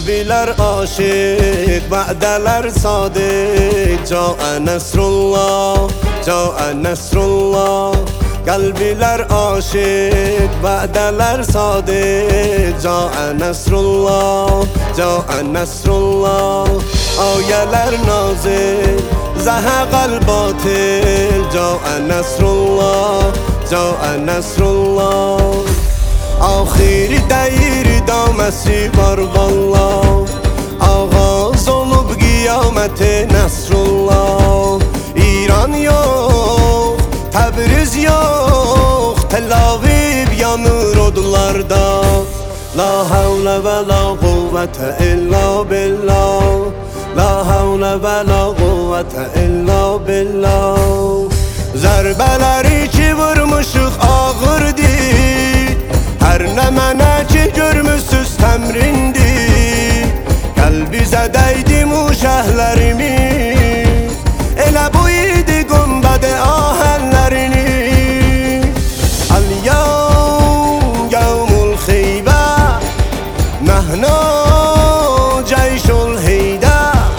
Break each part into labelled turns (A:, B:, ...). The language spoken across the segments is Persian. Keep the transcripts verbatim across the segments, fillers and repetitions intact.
A: Kalbiler aşık, va'deler sadık. Ca'a Nesrullah, Ca'a Nesrullah. Kalbiler aşık, va'deler sadık. Ca'a Nesrullah, Ca'a Nesrullah. Ayeler nazil, zehaqal batil. Ca'a Nesrullah, Ca'a Nesrullah. Ahir deyir damesi var vallah. Ağaz olup kıyameti Nesrullah. İran yok, Təbriz yok, Tel Aviv yanır odlarda. La havle ve la kuvvete illa billah. La havle ve la kuvvete illa billah. Zərbələri ki vurmuşuq ağırdır. Hər nə mənə ki görmüsüz təmrindir. Qəlbizə dəydim o şəhlərimiz. Elə bu idi qumbədə ahəlləriniz. Əl-yevm yevmul xeybə, nəhnu ceyşul heydə.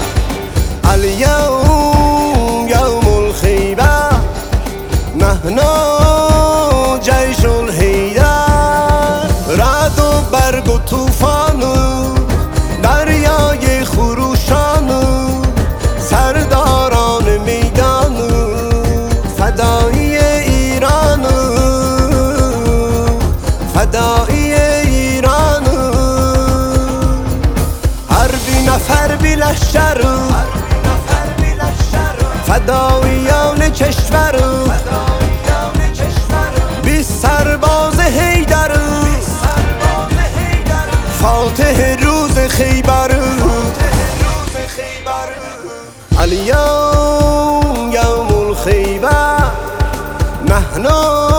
A: Əl-yevm yevmul xeybə, nəhnu ceyşul heydə. رعد و برگ و طوفان و دریای خروشان و سرداران میدان و فدایی ایران و فدایی ایران و هر بی نفر بی لشکر و فداییان کشور و بی سرباز حیدر و فاتح روز خیبر. الیوم یوم الخیبر، نحن